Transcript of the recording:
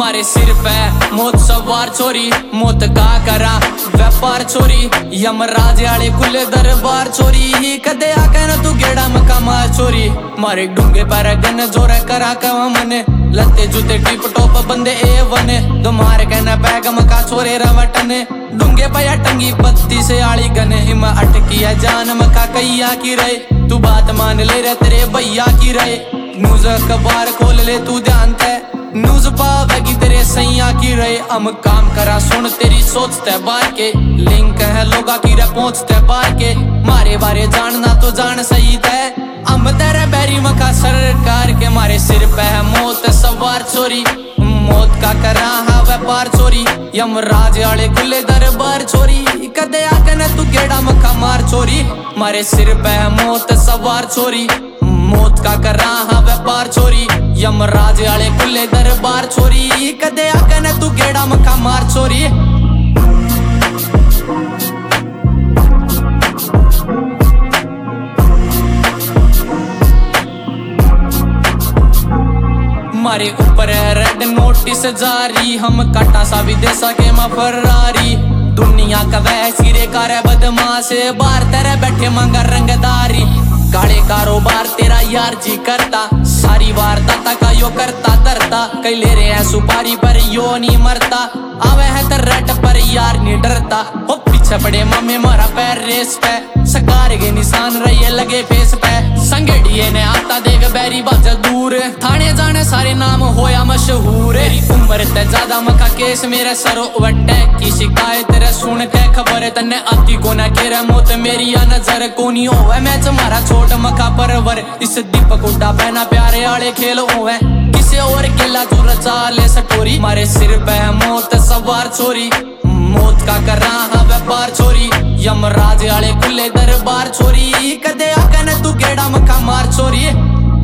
मारे सिर पे मौत सवार छोरी, मौत का करा व्यापार छोरी, यमराज आले खुले दरबार छोरी, कदे आके न तू गेड़ा मका मार छोरी। मारे डूंगे पैर गन जोर करा कवा मने, लत्ते जूते टिप टॉप बंदे ए वने, दो मार कहना बैग मका छोरे रवटने, डूंगे पया टंगी पत्ती से आली गने, हिम अटकी है जान मका कैया की रहे, तू बात मान ले रे तेरे भैया की रहे। न्यूज अखबार खोल ले तू ध्यान ते, न्यूज पावेगी तेरे सैया की रहे, हम काम करा सुन तेरी सोचते बार के, लिंक है लोगा की रे पहुंचते बार के, मारे बारे जानना तो जान सही थे, हम तेरे बैरी मका सरकार के। मारे सिर पे है मौत सवार छोरी, मौत का करा हा व्यापार छोरी, यमराज आले खुले दरबार छोरी, कदे आके न तू गेड़ा मका मार छोरी। मारे सिर पे है मौत सवार छोरी, मौत का करा हा व्यापार छोरी, यमराज आले खुले दरबार छोरी, कदे आके न तू गेड़ा मका मार छोरी। मारे ऊपर है रेड नोटिस जारी, हम काटा सा भी दे सके मा फरारी, दुनिया का वह सिरे का रे बदमाश, बाहर तेरे बैठे मांगा रंगदारी, काले कारोबार तेरा यार जी करता, सारी वारदाता का यो करता धरता, कई ले रहे हैं सुपारी पर यो नहीं मरता, आवे है तर रेट पर यार नहीं डरता, हो पीछे पड़े मामे मारा पैर रेस पे, सकार के निशान रही लगे फेस पे, संगेड़िए ने आता देख बैरी बाजा दूर, थाने जाने सारे नाम होया मशहूर, तेरी उम्र ते ज्यादा मका केस मेरे सरो वट्टे की शिकायत रे सुन के खबर तन्ने आती को ना के रे मौत मेरी या नजर कोनी होवे, मैं तुम्हारा छोट मका परवर, इस दीपक उड्डा पहना प्यारे आले खेल होवे, किसे और केला तू रचा ले सटोरी। मारे सिर पे है मौत सवार छोरी, मौत का करा हा व्यापार छोरी, यमराज आले खुले दरबार छोरी, कदे आके न तू गेड़ा मका मार छोरी।